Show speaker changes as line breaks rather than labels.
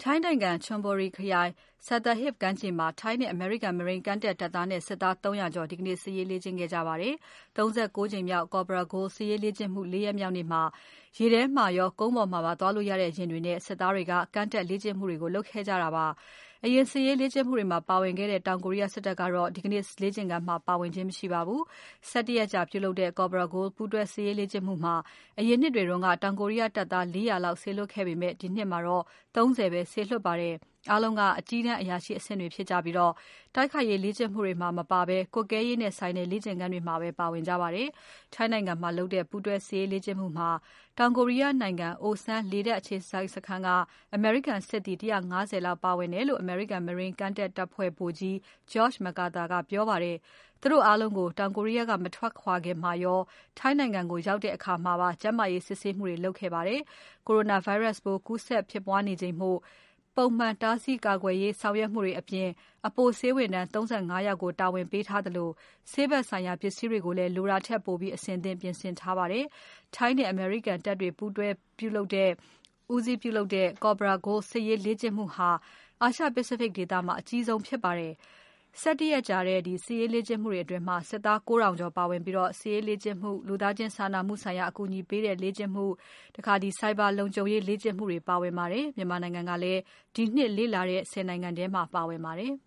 ထိုင်းနိုင်ငံ Chonburi ခရိုင် Sattahip ကမ်းခြေမှာ ထိုင်းနဲ့ အမေရိကန် Marine ကမ်းတက်တပ်သားနဲ့ စစ်သား ၃၀၀ ကျော် ဒီကနေ့ စစ်ရေးလေ့ကျင့်ခဲ့ကြပါတယ်။ ၃၉ ကြိမ်မြောက် Cobra Gold စစ်ရေးလေ့ကျင့်မှု ၄ ရက်မြောက်နေ့မှာ ရေထဲမှာရော ကုန်းပေါ်မှာပါ သွားလို့ရတဲ့ ယာဉ်တွေနဲ့ စစ်သားတွေက ကမ်းတက်လေ့ကျင့်မှုတွေကို လုပ်ခဲ့ကြတာပါ။ အရင်စစ်ရေးလေ့ကျင့်မှုတွေမှာ ပါဝင်ခဲ့တဲ့ တောင်ကိုရီးယားစစ်တပ်ကတော့ ဒီကနေ့ လေ့ကျင့်ခန်းမှာ ပါဝင်ခြင်း မရှိပါဘူး။ ၁၁ ရက်ကြာပြုလုပ်တဲ့ Cobra Gold ပူးတွဲစစ်ရေးလေ့ကျင့်မှုမှာ အရင်နှစ်တွေတုန်းက တောင်ကိုရီးယားတပ်သား ၄၀၀ လောက်စေလွှတ်ခဲ့ပေမဲ့ ဒီနှစ်မှာတော့ ၃၀ ပဲစေလွှတ်ပါတယ်။ အားလုံးက အကြီးတန်းအရာရှိအဆင့်တွေဖြစ်ကြပြီး တိုက်ခိုက်ရေးလေ့ကျင့်မှုတွေမှာ မပါဘဲ ကွပ်ကဲရေးနဲ့ဆိုင်တဲ့ လေ့ကျင့်ခန်းတွေမှာပဲ ပါဝင်ကြပါတယ်။ ထိုင်းနိုင်ငံမှာလုပ်တဲ့ ပူးတွဲစစ်ရေးလေ့ကျင့်မှုမှာ တောင်ကိုရီးယားနိုင်ငံ Osan လေတပ်အခြေစိုက်စခန်းက အမေရိကန်စစ်သည် ၁၅၀ လောက်ပါဝင်တယ်လို့ အမေရိကန် Marine ကမ်းတက်တပ်ဖွဲ့ဗိုလ်ကြီး Josh McArthur ကပြောပါတယ်။ သူတို့အားလုံးကို တောင်ကိုရီးယားက မထွက်ခွာခင်မှာရော ထိုင်းနိုင်ငံကို ရောက်တဲ့အခါမှာပါ ကျန်းမာရေးစစ်ဆေးမှုတွေ လုပ်ခဲ့ပါတယ်။ Coronavirus ပိုးကူးစက်ဖြစ်ပွားနေချိန်မို့ ပုံမှန်တားဆီးကာကွယ်ရေးဆောင်ရွက်မှုတွေအပြင် အပိုဆေးဝန်ထမ်း ၃၅ ယောက်ကို တာဝန်ပေးထားသလို ဆေးဘက်ဆိုင်ရာပစ္စည်းတွေကိုလည်း လိုတာထက်ပိုပြီး အဆင်သင့်ပြင်ဆင်ထားပါတယ်။ ထိုင်းနဲ့ အမေရိကန်တပ်တွေ ပူးတွဲဦးစီးပြုလုပ်တဲ့ Cobra Gold စစ်ရေးလေ့ကျင့်မှုဟာ အာရှ Pacific ဒေသမှာ အကြီးဆုံးဖြစ်ပါတယ်။ ၁၁ ရက်ကြာတဲ့ စစ်ရေးလေ့ကျင့်မှုတွေအတွင်း စစ်သား ၉ ထောင်ကျော်ပါဝင်ပြီး စစ်ရေးလေ့ကျင့်မှု၊ လူသားချင်းစာနာမှုဆိုင်ရာ အကူအညီပေးတဲ့ လေ့ကျင့်မှု၊ Cyber လုံခြုံရေးလေ့ကျင့်မှုတွေ ပါဝင်ပါတယ်။ မြန်မာနိုင်ငံကလည်း ဒီနှစ်လေ့လာတဲ့ ၁၀ နိုင်ငံထဲမှာ ပါဝင်ပါတယ်။